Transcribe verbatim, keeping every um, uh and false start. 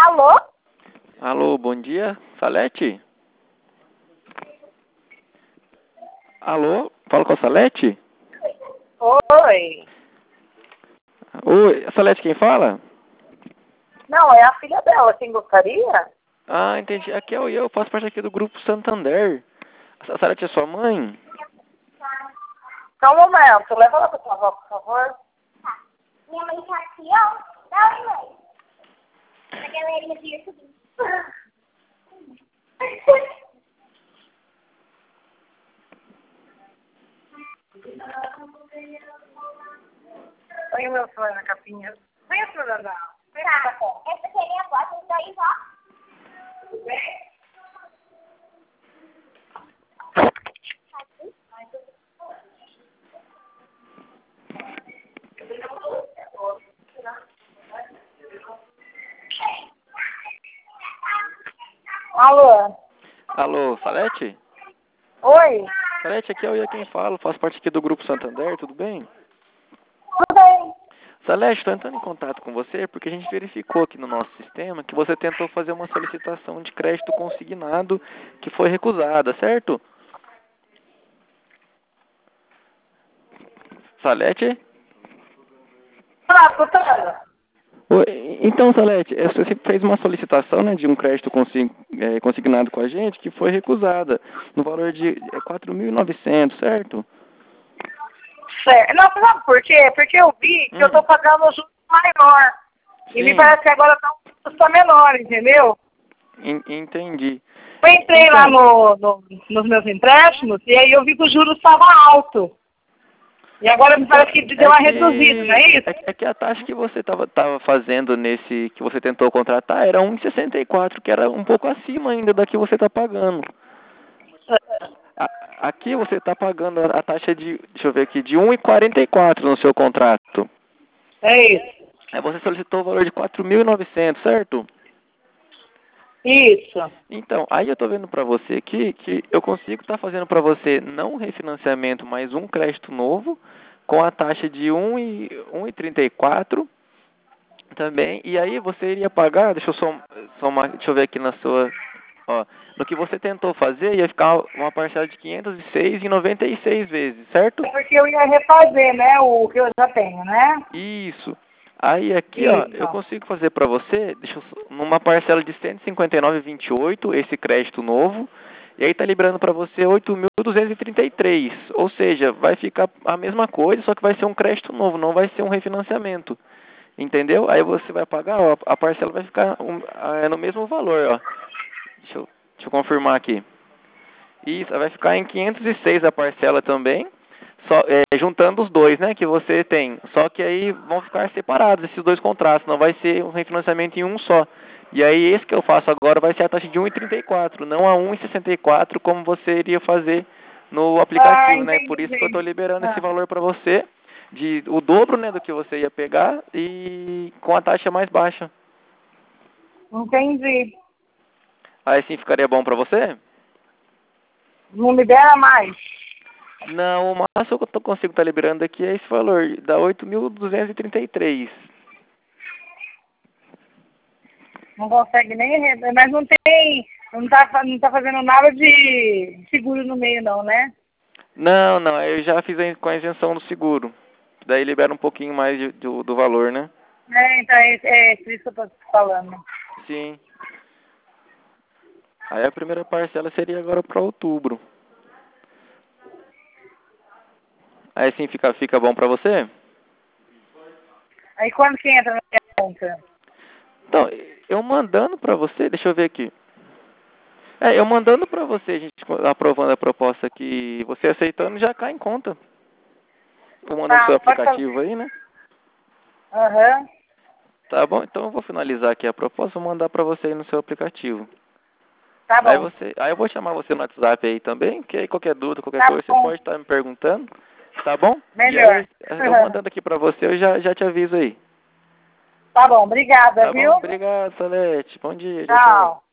Alô? Alô, bom dia, Salete? Alô, fala com a Salete? Oi. Oi, Salete quem fala? Não, é a filha dela. Quem gostaria? Ah, entendi. Aqui é o eu, faço parte aqui do Grupo Santander. A Salete é sua mãe? Só um momento. Leva ela pra sua avó, por favor. Tá. Minha mãe tá aqui, ó. Dá oi, mãe. A galerinha veio subir. Põe o meu sonho na capinha. Vem, Fernanda. Tá. Essa aqui é minha avó. Tem dois, ó. Alô? Alô, Salete? Oi? Salete, aqui é o eu quem fala, faço parte aqui do Grupo Santander, tudo bem? Tudo bem? Salete, estou entrando em contato com você porque a gente verificou aqui no nosso sistema que você tentou fazer uma solicitação de crédito consignado que foi recusada, certo? Salete? Ah, escutando. Oi, então, Salete, é, você fez uma solicitação, né, de um crédito consi- é, consignado com a gente que foi recusada, no valor de é, quatro mil e novecentos, certo? Certo. Não, sabe por quê? Porque eu vi que Hum. eu tô pagando um juros maior. E me Sim. parece que agora tá um custo menor, entendeu? En- entendi. Eu entrei Então, lá no, no- nos meus empréstimos e aí eu vi que o juros estava alto. E agora me parece que deu é uma que, reduzida, não é isso? é, que é que a taxa que você estava tava fazendo nesse, que você tentou contratar, era um vírgula sessenta e quatro, que era um pouco acima ainda da que você está pagando. A- Aqui você está pagando a a taxa de, deixa eu ver aqui, de um vírgula quarenta e quatro no seu contrato. É isso. Aí você solicitou o valor de quatro mil e novecentos, certo? Isso. Então, aí eu estou vendo para você aqui que eu consigo estar fazendo para você não um refinanciamento, mas um crédito novo, com a taxa de um vírgula trinta e quatro também. E aí você iria pagar, deixa eu som, somar, deixa eu ver aqui na sua, ó, no que você tentou fazer, ia ficar uma parcela de quinhentos e seis em noventa e seis vezes, certo? É porque eu ia refazer, né, o que eu já tenho, né? Isso. Aí aqui, ó, Isso. eu consigo fazer para você, deixa eu, só- numa parcela de cento e cinquenta e nove vírgula vinte e oito, esse crédito novo, e aí tá liberando para você oito mil duzentos e trinta e três, ou seja, vai ficar a mesma coisa, só que vai ser um crédito novo, não vai ser um refinanciamento. Entendeu? Aí você vai pagar, ó, a parcela vai ficar um, é no mesmo valor, ó. Deixa eu, deixa eu confirmar aqui. Isso, vai ficar em quinhentos e seis a parcela também. Só, é, juntando os dois, né, que você tem. Só que aí vão ficar separados esses dois contratos, não vai ser um refinanciamento em um só. E aí esse que eu faço agora vai ser a taxa de um vírgula trinta e quatro, não a um vírgula sessenta e quatro como você iria fazer no Ah, aplicativo, né? Por isso que eu estou entendi. liberando esse Ah, valor para você, de o dobro, né, do que você ia pegar e com a taxa mais baixa. entendi. Aí sim ficaria bom para você? Não libera mais. Não, o máximo que eu tô- consigo estar liberando aqui é esse valor, dá oito mil duzentos e trinta e três. Não consegue nem... re- Mas não tem... Não tá, fa- não tá fazendo nada de seguro no meio, não, né? Não, não, eu já fiz a- com a isenção do seguro. Daí libera um pouquinho mais de- do, do valor, né? É, então é, é por isso que eu tô te falando. Sim. Aí a primeira parcela seria agora para outubro. Aí sim fica, fica bom para você? Aí quando que entra na minha conta? Então, eu mandando para você, deixa eu ver aqui. É, eu mandando para você, a gente aprovando a proposta aqui, você aceitando já cai em conta. Eu mando no seu Tá, pode aplicativo fazer. aí, né? Aham. Tá bom? Então eu vou finalizar aqui a proposta, vou mandar para você aí no seu aplicativo. Tá Aí bom. você, aí eu vou chamar você no WhatsApp aí também, que aí qualquer dúvida, qualquer Tá coisa, você bom. pode estar me perguntando, tá bom? E Melhor. aí, eu mandando aqui pra você, eu já, já te aviso aí. Tá bom, obrigada, Tá bom? viu? Obrigado, Salete. Bom dia, tchau, tchau. Tchau.